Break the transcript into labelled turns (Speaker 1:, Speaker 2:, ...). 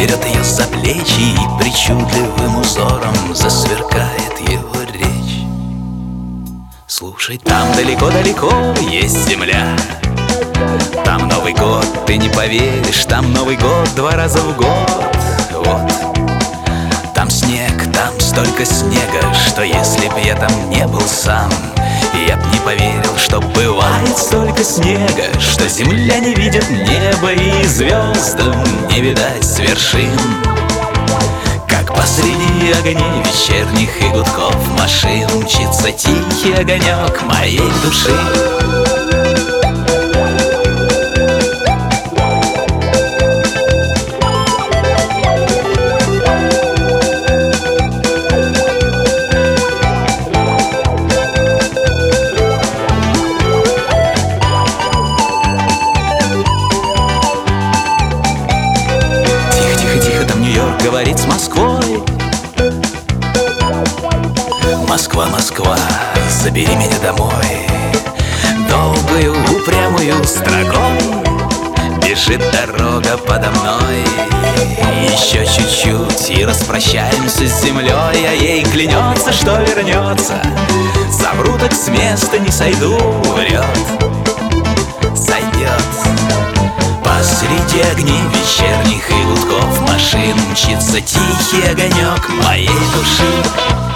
Speaker 1: берет ее за плечи, и причудливым узором засверкает его речь. Слушай, там далеко-далеко есть земля, там Новый год, ты не поверишь, там Новый год 2 раза в год. Вот. Там снег, там столько снега, что если б я там не был сам, я б не поверил, что бывает столько снега, что земля не видит неба и звездам не видать с вершин. Как посреди огней вечерних и гудков машин мчится тихий огонек моей души. Говорит с Москвой: Москва, Москва, забери меня домой. Долгую упрямую строкой бежит дорога подо мной. Еще чуть-чуть и распрощаемся с землей, а ей клянется, что вернется. Совру, так с места не сойду, врет, сойдет. Посреди огней вечерних и гудков машин мчится тихий огонек моей души.